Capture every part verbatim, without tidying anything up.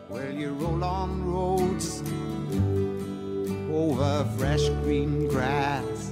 Well, you roll on roads over fresh green grass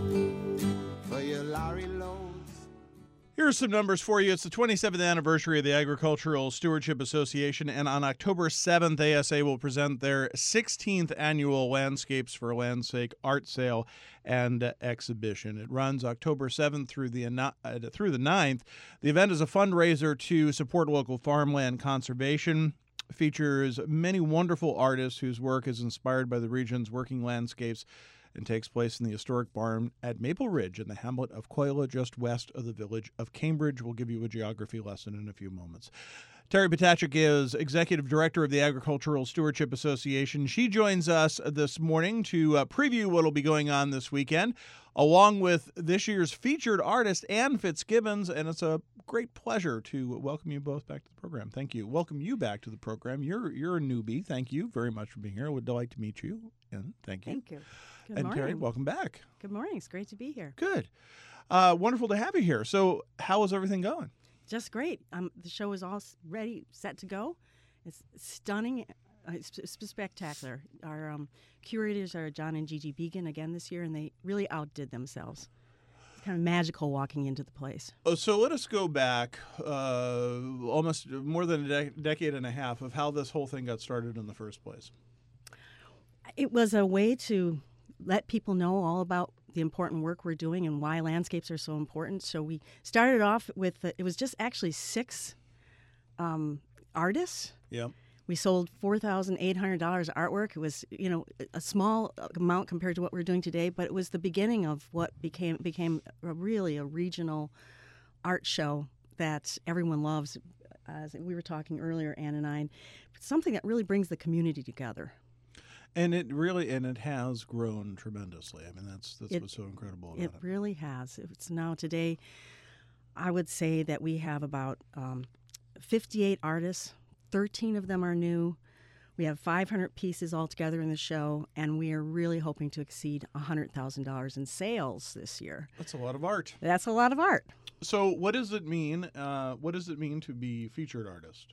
for your lorry loads. Here are some numbers for you. It's the twenty-seventh anniversary of the Agricultural Stewardship Association, and on October seventh, A S A will present their sixteenth annual Landscapes for Land's Sake art sale and uh, exhibition. It runs October seventh through the uh, through the ninth. The event is a fundraiser to support local farmland conservation. Features many wonderful artists whose work is inspired by the region's working landscapes and takes place in the historic barn at Maple Ridge in the hamlet of Coila, just west of the village of Cambridge. We'll give you a geography lesson in a few moments. Terry Potachik is Executive Director of the Agricultural Stewardship Association. She joins us this morning to uh, preview what will be going on this weekend, along with this year's featured artist, Ann Fitzgibbons, and it's a great pleasure to welcome you both back to the program. Thank you. Welcome you back to the program. You're you're a newbie. Thank you very much for being here. I would like to meet you, and thank you. Thank you. Good and morning. Terry, welcome back. Good morning. It's great to be here. Good. Uh, wonderful to have you here. So how is everything going? Just great. Um, the show is all s- ready, set to go. It's stunning. Uh, it's, it's spectacular. Our um, curators are John and Gigi Began again this year, and they really outdid themselves. It's kind of magical walking into the place. Oh, so let us go back uh, almost more than a de- decade and a half of how this whole thing got started in the first place. It was a way to let people know all about the important work we're doing and why landscapes are so important. So we started off with, uh, it was just actually six um, artists. Yeah. We sold four thousand eight hundred dollars artwork. It was, you know, a small amount compared to what we're doing today, but it was the beginning of what became became a, really a regional art show that everyone loves. As we were talking earlier, Ann and I, something that really brings the community together. And it really, and it has grown tremendously. I mean, that's that's It- what's so incredible about It it. really has. It's now today, I would say that we have about um, fifty-eight artists. thirteen of them are new. We have five hundred pieces altogether in the show, and we are really hoping to exceed one hundred thousand dollars in sales this year. That's a lot of art. That's a lot of art. So, what does it mean? Uh, what does it mean to be featured artist?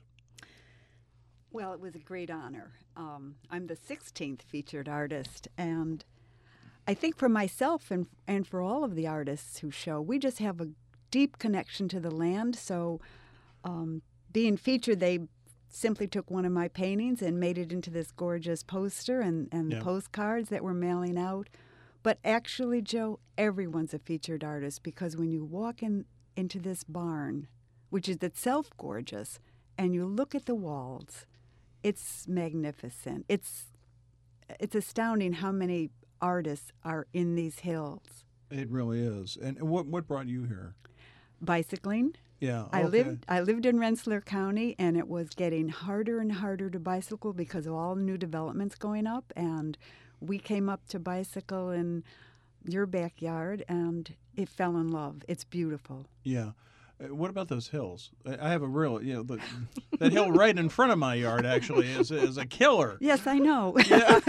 Well, it was a great honor. Um, I'm the sixteenth featured artist, and I think for myself and and for all of the artists who show, we just have a deep connection to the land. So, um, being featured, they simply took one of my paintings and made it into this gorgeous poster and, and Yeah. postcards that we're mailing out. But actually, Joe, everyone's a featured artist because when you walk in into this barn, which is itself gorgeous, and you look at the walls, it's magnificent. It's it's astounding how many artists are in these hills. It really is. And what what brought you here? Bicycling. Yeah, I okay. lived I lived in Rensselaer County, and it was getting harder and harder to bicycle because of all the new developments going up. And we came up to bicycle in your backyard, and it fell in love. It's beautiful. Yeah. Uh, What about those hills? I I have a real, you know, the, that hill right in front of my yard actually is is a killer. Yes, I know. Yeah.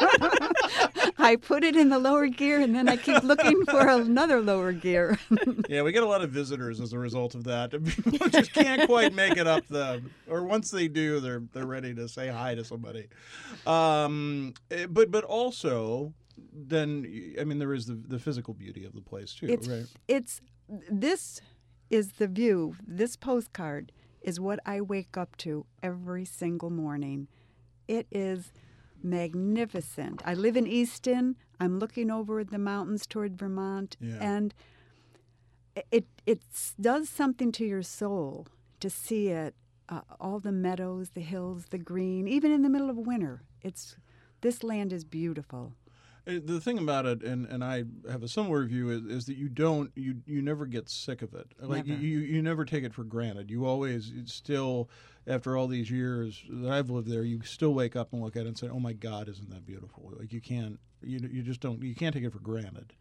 I put it in the lower gear, and then I keep looking for another lower gear. Yeah, we get a lot of visitors as a result of that. People just can't quite make it up the, or once they do, they're they're ready to say hi to somebody. Um, eh, but but also, then I mean, there is the the physical beauty of the place too, It's right? it's this is the view. This postcard is what I wake up to every single morning. It is magnificent. I live in Easton. I'm looking over at the mountains toward Vermont, Yeah. and it it does something to your soul to see it. Uh, all the meadows, the hills, the green, even in the middle of winter. It's this land is beautiful. Uh, The thing about it, and, and I have a similar view, is, is that you don't, you you never get sick of it. Like Never. you, you never take it for granted. You always it's still, after all these years that I've lived there, you still wake up and look at it and say, "Oh my God, isn't that beautiful?" Like you can't, you you just don't, you can't take it for granted.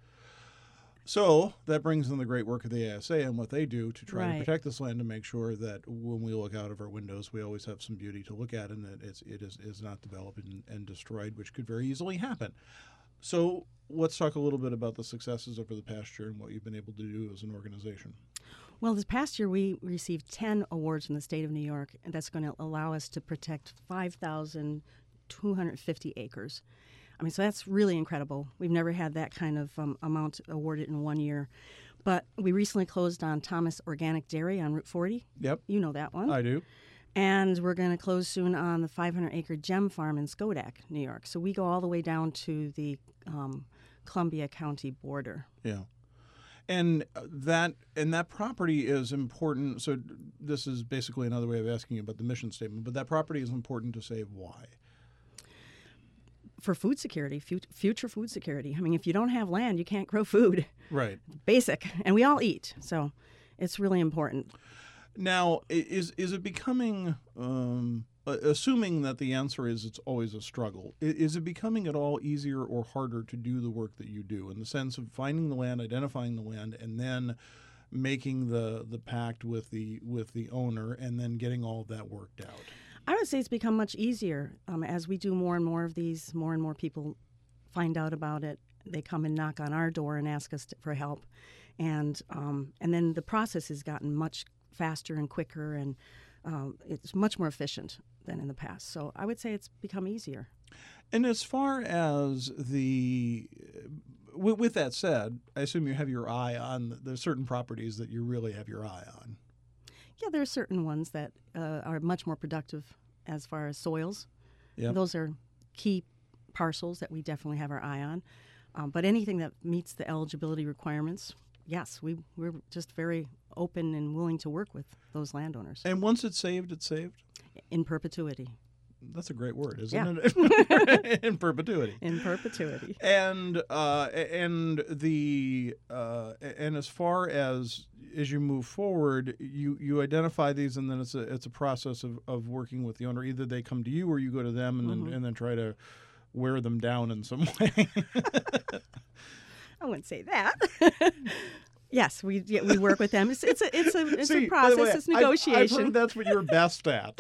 So that brings in the great work of the A S A and what they do to try Right. to protect this land to make sure that when we look out of our windows, we always have some beauty to look at, and that it's it is is not developed and, and destroyed, which could very easily happen. So let's talk a little bit about the successes over the past year and what you've been able to do as an organization. Well, this past year we received ten awards from the state of New York, and that's going to allow us to protect five thousand two hundred fifty acres. I mean, so that's really incredible. We've never had that kind of um, amount awarded in one year. But we recently closed on Thomas Organic Dairy on Route forty. Yep, You know that one. I do. And we're going to close soon on the five hundred acre Gem Farm in Schodack, New York. So we go all the way down to the um, Columbia County border. Yeah. And uh, that and that property is important. So this is basically another way of asking you about the mission statement. But that property is important to save. Why? For food security, fut- future food security. I mean, if you don't have land, you can't grow food. Right. Basic. And we all eat. So it's really important. Now, i- is is it becoming, um, uh, assuming that the answer is it's always a struggle, i- is it becoming at all easier or harder to do the work that you do in the sense of finding the land, identifying the land, and then making the, the pact with the with the owner and then getting all of that worked out? I would say it's become much easier um, as we do more and more of these. More and more people find out about it. They come and knock on our door and ask us to, for help, and um, and then the process has gotten much faster and quicker, and um, it's much more efficient than in the past. So I would say it's become easier. And as far as the, with, with that said, I assume you have your eye on, there's certain properties that you really have your eye on. Yeah, there are certain ones that uh, are much more productive as far as soils. Yep. Those are key parcels that we definitely have our eye on. Um, but anything that meets the eligibility requirements, yes, we, we're just very open and willing to work with those landowners And once it's saved, it's saved? in perpetuity. That's a great word, isn't Yeah. it? In perpetuity. In perpetuity. And uh, and the uh, and as far as as you move forward, you, you identify these, and then it's a it's a process of, of working with the owner. Either they come to you, or you go to them, and Mhm. then and then try to wear them down in some way. I wouldn't say that. Yes, we yeah, we work with them. It's it's a it's a it's See, a by the process. way, It's I've- negotiation. I've heard that's what you're best at.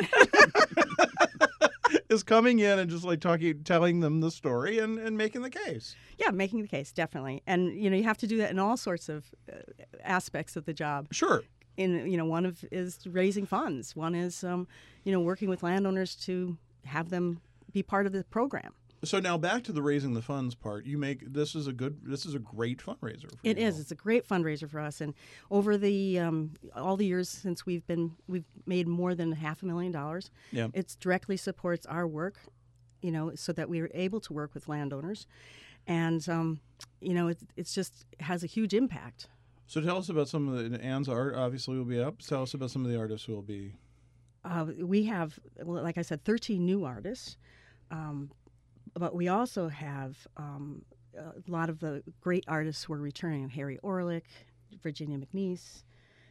Is coming in and just like talking, telling them the story and, and making the case. Yeah, making the case, definitely. And you know, you have to do that in all sorts of uh, aspects of the job. Sure. In you know, one of is raising funds. One is um, you know, working with landowners to have them be part of the program. So now back to the raising the funds part. You make this is a good this is a great fundraiser. For It you is. all. It's a great fundraiser for us. And over the um, all the years since we've been, we've made more than half a million dollars. Yeah. It directly supports our work, you know, so that we are able to work with landowners, and um, you know, it, it's just has a huge impact. So tell us about some of the Ann's art. Obviously, will be up. Tell us about some of the artists who will be. Uh, we have, well, like I said, thirteen new artists, um, but we also have um, a lot of the great artists who are returning: Harry Orlick, Virginia McNeese,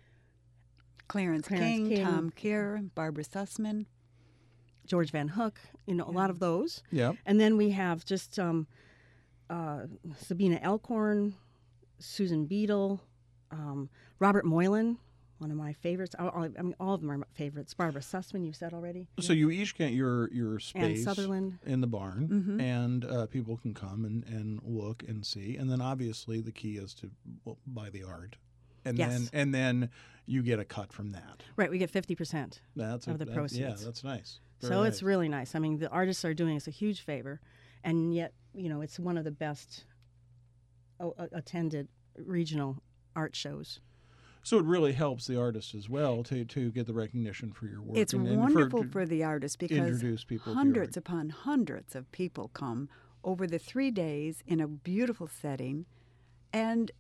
Clarence, Clarence King, King. Tom Keir, Barbara Sussman. George Van Hook. You know, a lot of those. Yeah. And then we have just um, uh, Sabina Elkhorn, Susan Beadle, um, Robert Moylan, one of my favorites. All, all- I mean, all of them are my favorites. Barbara Sussman, you said already. So you each get your your Ann space Sutherland. in the barn, Mhm. and uh, people can come and, and look and see. And then obviously the key is to well, buy the art, and Yes. then and then you get a cut from that. Right, we get fifty percent. That's a, Of the that- Yeah, proceeds. that's nice. Very So nice. it's really nice. I mean, the artists are doing us a huge favor, and yet, you know, it's one of the best o- a- attended regional art shows. So it really helps the artist as well to, to get the recognition for your work. It's and, and wonderful to for, the artists because introduce people to your hundreds work. upon hundreds of people come over the three days in a beautiful setting, and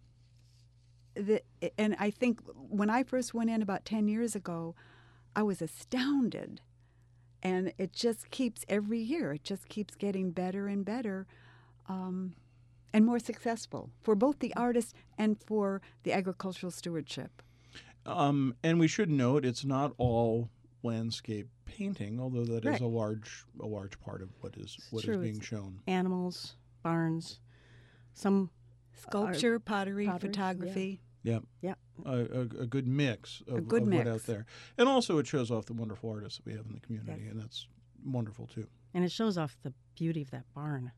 the and I think when I first went in about ten years ago, I was astounded, and it just keeps every year. It just keeps getting better and better. Um, and more successful for both the artists and for the agricultural stewardship. Um, and we should note it's not all landscape painting, although that is Right. a large a large part of what is what is true. being It's- shown. Animals, barns, some Sculpture, pottery, pottery, yeah. photography. Yeah, yeah. a, a, a good mix of, good of what mix. out there, and also it shows off the wonderful artists that we have in the community, Yes. and that's wonderful too. And it shows off the beauty of that barn.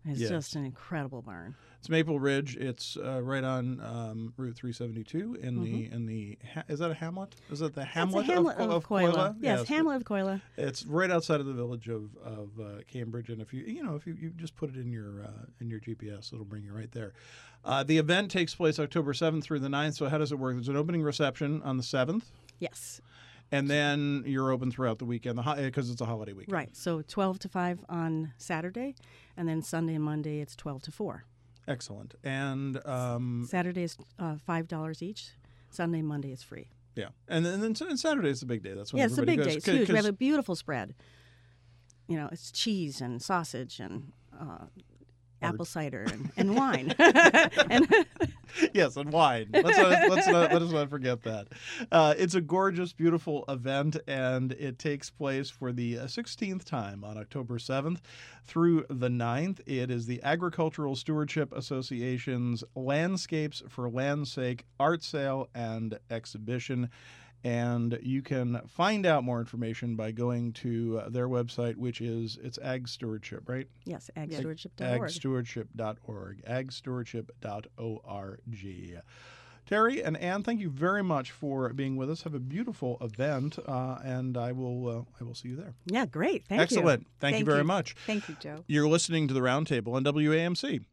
It's Yes. just an incredible barn. It's Maple Ridge. It's uh, right on um, Route three seventy-two in the in the ha- is that a hamlet? Is it the hamlet, It's a hamlet of, of, of Coila. Coila? Yes, hamlet of Coila. It's right outside of the village of of uh, Cambridge, and if you you know if you, you just put it in your uh, in your G P S, it'll bring you right there. Uh, the event takes place October seventh through the ninth. So how does it work? There's an opening reception on the seventh, Yes. and then you're open throughout the weekend, the because it's a holiday weekend. Right. So twelve to five on Saturday, and then Sunday and Monday it's twelve to four. Excellent. And um, Saturday is uh, five dollars each. Sunday and Monday is free. yeah, and then and, and Saturday is the big day. That's when Yeah, it's a everybody big goes. day. It's 'cause- huge. We have 'cause- a beautiful spread. You know, it's cheese and sausage and uh, apple cider and, and wine. and yes, and wine. Let's not, let's not, let us not forget that. Uh, it's a gorgeous, beautiful event, and it takes place for the uh, sixteenth time on October seventh through the ninth. It is the Agricultural Stewardship Association's Landscapes for Land's Sake art sale and exhibition. And you can find out more information by going to uh, their website, which is it's Ag Stewardship, right? yes, ag stewardship dot org. ag stewardship dot org. ag stewardship dot org. Terry and Ann, thank you very much for being with us. Have a beautiful event, uh, and I will uh, I will see you there. Yeah, great. Thank you. Excellent. Thank, you Thank very you. much. Thank you, Joe. You're listening to the Roundtable on W A M C.